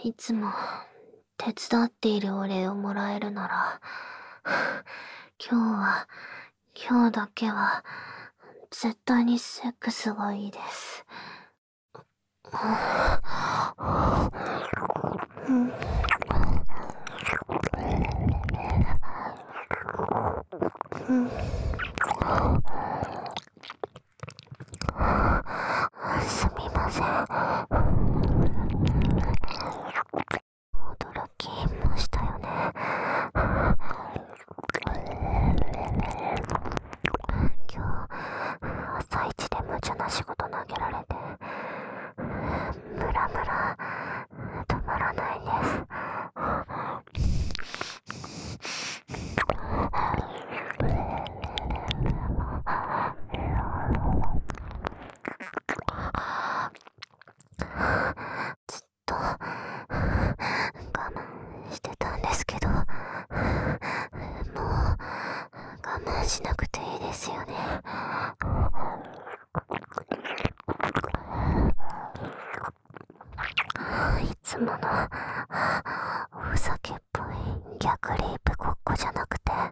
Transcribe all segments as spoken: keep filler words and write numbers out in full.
いつも手伝っているお礼をもらえるなら、今日は、今日だけは、絶対にセックスがいいです。うん。うん。すみません。驚きましたよね。今日、朝一で無茶な仕事投げられて、ムラムラ止まらないです。ずっと我慢してたんですけど、もう我慢しなくていいですよね。いつものおふざけっぽい逆レイプごっこじゃなくて、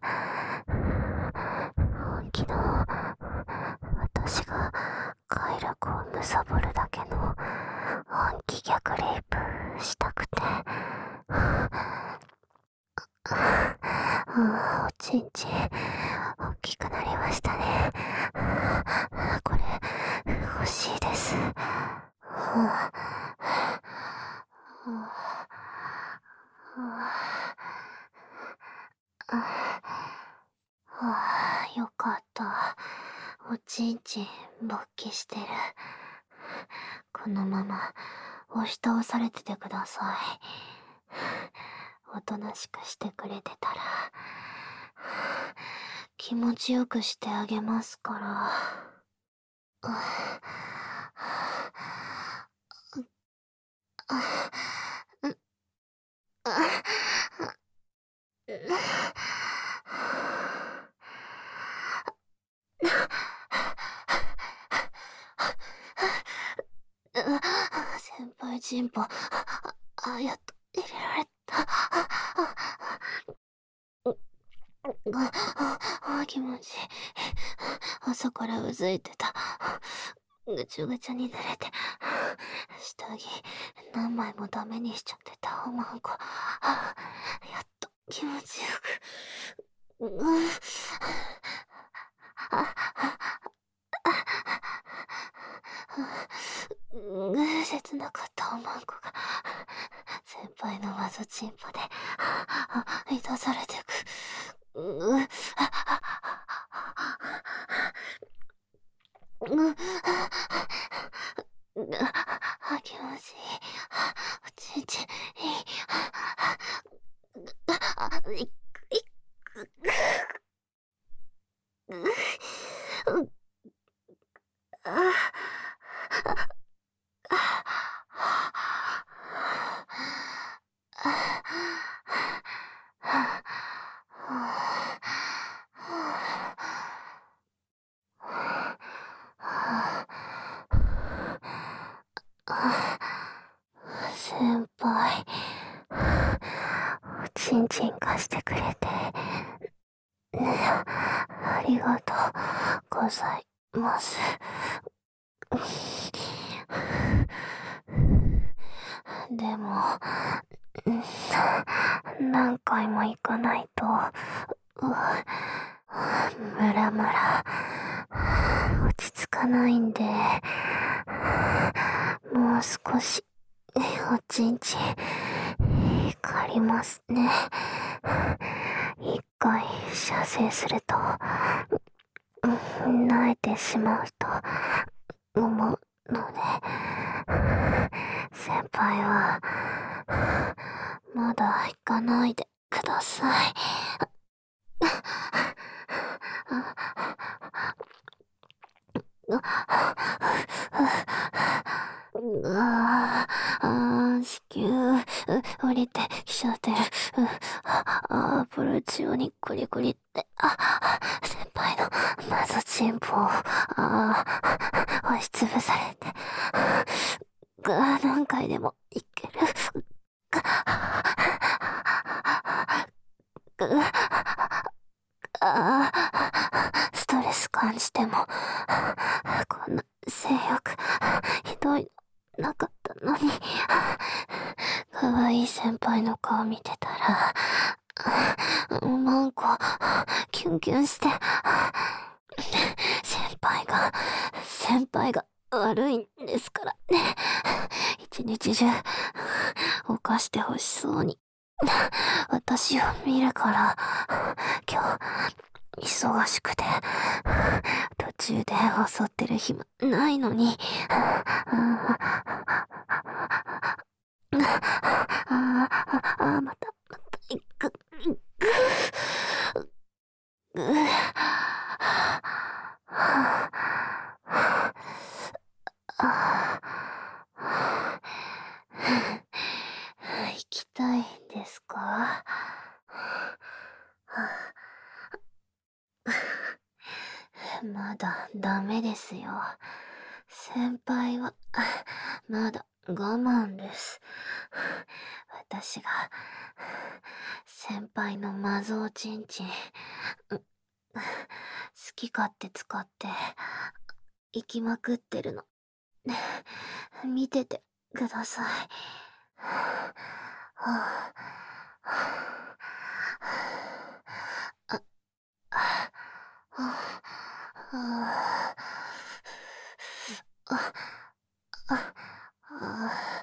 本気の私が快楽を貪るだけの本気逆レイプしたくて、ああ、おちんちん大きくなりましたね。これ欲しいです。はあはあ、よかった。おちんちん勃起してる。このまま押し倒されててください。おとなしくしてくれてたら気持ちよくしてあげますから。先輩チンポ、あ、やっと入れられた。あ、気持ちいい。朝からうずいてた。ぐちゃぐちゃに濡れて、下着何枚もダメにしちゃってたおまんこ。やっと気持ちよく。うん、切なかったおまんこが先輩のマゾチンポで満たされてく。うん、うん、気持ちいい。おちんちんいい。いっ先輩、おちんちん貸してくれて、ね、ありがとうございます。でも、何回も行かないと、ムラムラ落ち着かないんで、もう少しおちんちん借りますね。一回射精すると慣れてしまうと思うので、先輩はまだ行かないでください。ああ、子宮降りてきちゃってる。ああ、プルチオにクリクリって、あ、先輩のマゾチンポを、ああ、押しつぶされて、あ、何回でもいける。 ああ、ストレス感じても、こんな性欲、ひどいのなかったのに。可愛い先輩の顔見てたら、なんか、キュンキュンして、先輩が、先輩が悪いんですからね。一日中、犯してほしそうに。私を見るから、今日、忙しくて、途中で襲ってる暇ないのに。ああ、また、また、行く、行く。行きたいですか？まだダメですよ。先輩は、まだ我慢です。私が、先輩のマゾーチンチン、好き勝手使って、行きまくってるの。見ててください。はあ、あ、あ、あ、あ、あ、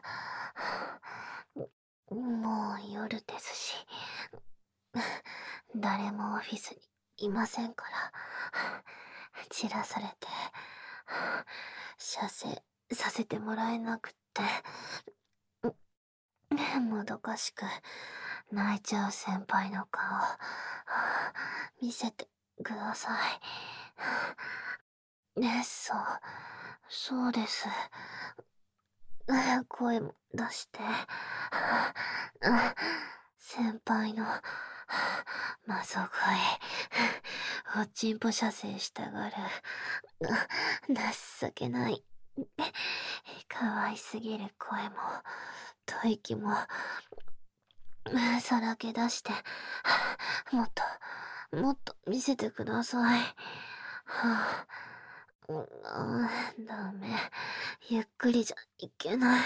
もう夜ですし、誰もオフィスにいませんから、散らされて、射精させてもらえなくって、もどかしく泣いちゃう先輩の顔、見せてください。ね、そう、そうです。声も出して、先輩のマゾ声、おちんぽ射精したがる、情けない、可愛すぎる声も、吐息も、さらけ出して、もっと、もっと見せてください。はあ、あダメ。ゆっくりじゃいけない。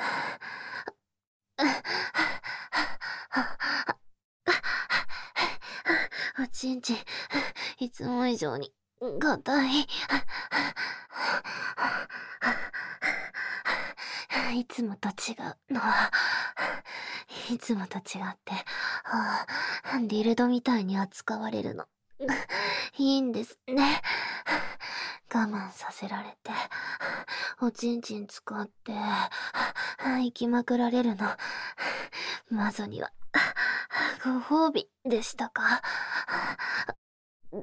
おちんちん、いつも以上に硬い。いつもと違うのは、いつもと違って、はあ、ディルドみたいに扱われるの。いいんですね。我慢させられて、おちんちん使って、行きまくられるの。マゾには、ご褒美でしたか？ぐ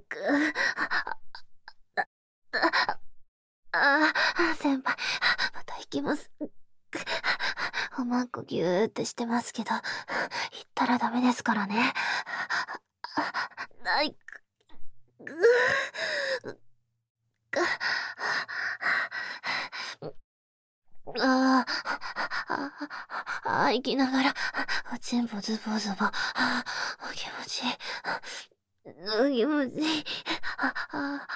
ああ、先輩、また行きます。おまんこぎゅーってしてますけど、言ったらダメですからね。ない、ぐー、が、ああ、ああ、生きながら、おちんぽズボズボ、あ気持ちいい、気持ちいい、ああ、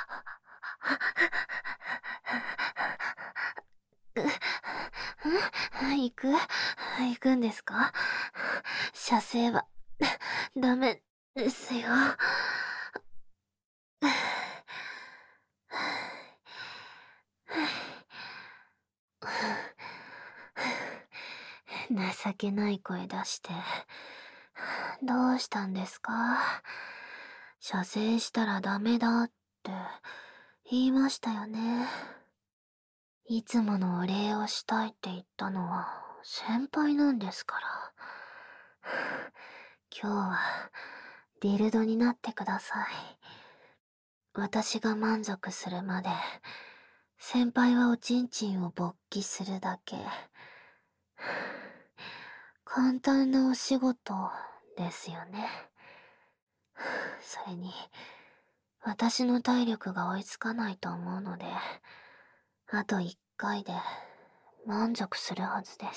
行く行くんですか？射精は、ダメですよ。情けない声出して、どうしたんですか？射精したらダメだって言いましたよね。いつものお礼をしたいって言ったのは先輩なんですから。今日はディルドになってください。私が満足するまで、先輩はおちんちんを勃起するだけ。簡単なお仕事ですよね。それに、私の体力が追いつかないと思うので、あと一回で満足するはずです。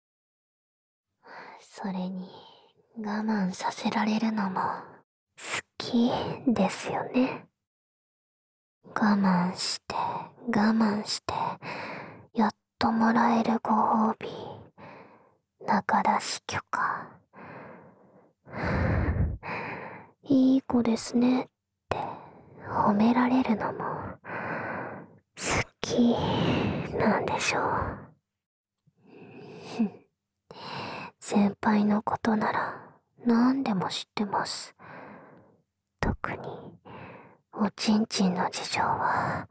それに、我慢させられるのも、すっきですよね。我慢して我慢してやっともらえるご褒美、中出し許可。いい子ですねって褒められるのも好きなんでしょう。先輩のことなら何でも知ってます。特におちんちんの事情は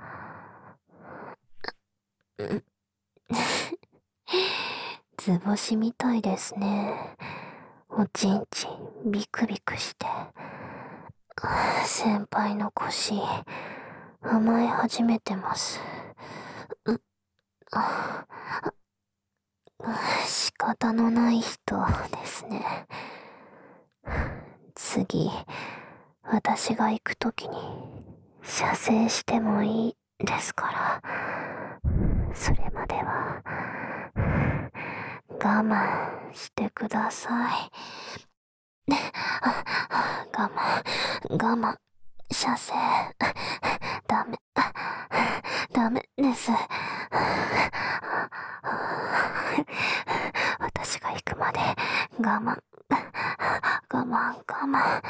図星みたいですね。おちんちんビクビクして先輩の腰甘え始めてます。仕方のない人ですね。次私が行くときに射精してもいいですから、それまでは我慢してください。我慢我慢射精ダメダメです。私が行くまで我慢我慢我慢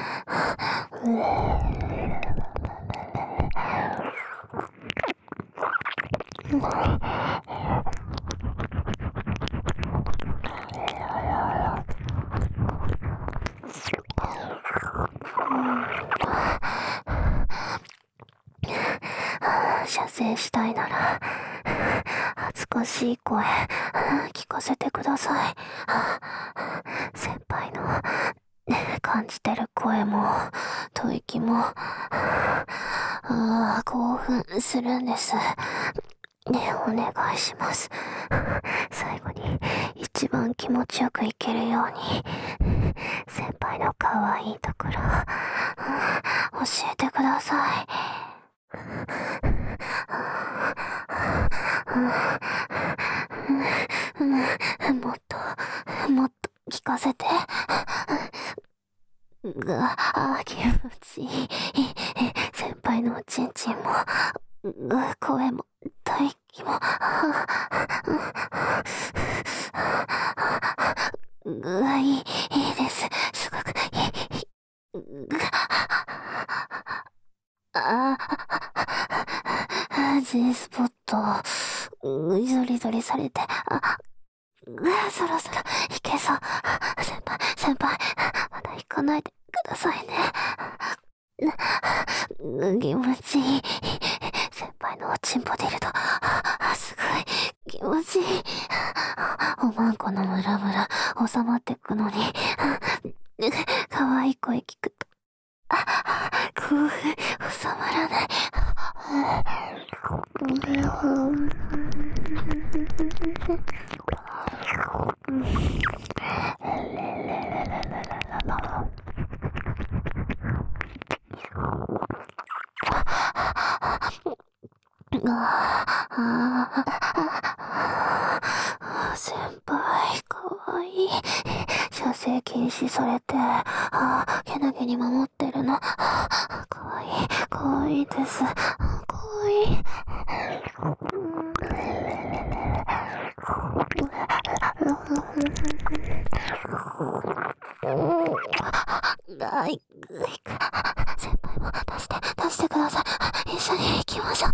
射精したいなら恥ずかしい声聞かせてください。先輩の感じてる声も吐息もあ興奮するんです。ね、お願いします。最後に一番気持ちよくいけるように先輩の可愛いところ教えてください。もっともっと聞かせて。があ気持ちいい。先輩のおちんちんも声も吐息もぐわいいいいです。すごくいい。ああ G スポットゾリゾリされてあそろそろ行けそう。先輩先輩まだ行かないでくださいね。気持ちいい。先輩のおちんぽ出るとすごい気持ちいい。おまんこのムラムラ収まってくのに可愛い声聞くと興奮収まらない。先輩かわいい。射精禁止されてあけなげに守ってるのかわいいかわいいです。かわいい。がいぐい先輩も出して出してください。一緒に行きましょう。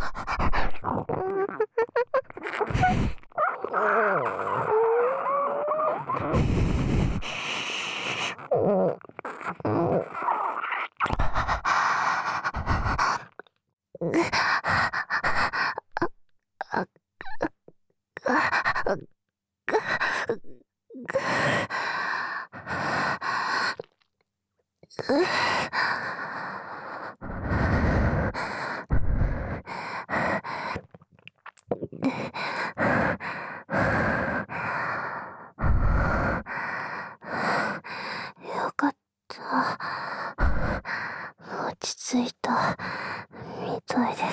よかった。落ち着いたみたいです。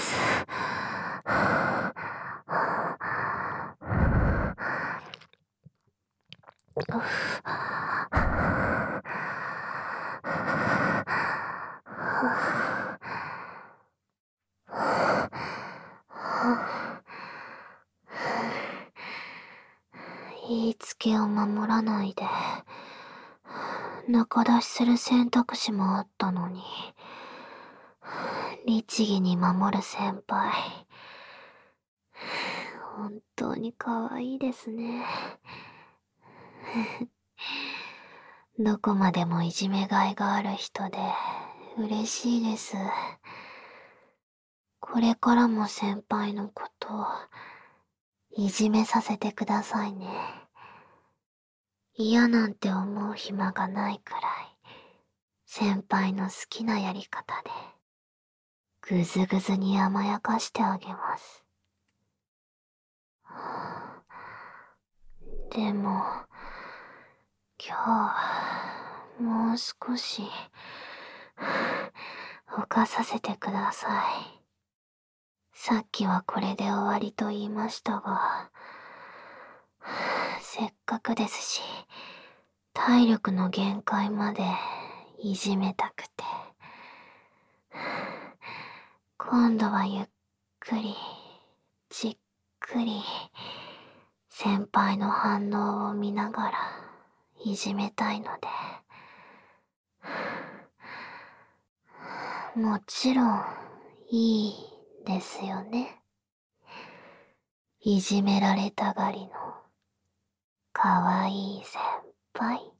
つけを守らないで仲出しする選択肢もあったのに、律儀に守る先輩、本当に可愛いですね。どこまでもいじめがいがある人で嬉しいです。これからも先輩のこといじめさせてくださいね。嫌なんて思う暇がないくらい、先輩の好きなやり方でぐずぐずに甘やかしてあげます。でも今日はもう少し犯させてください。さっきはこれで終わりと言いましたが、せっかくですし体力の限界までいじめたくて、今度はゆっくりじっくり先輩の反応を見ながらいじめたいので。もちろんいいですよね。いじめられたがりのかわいい先輩。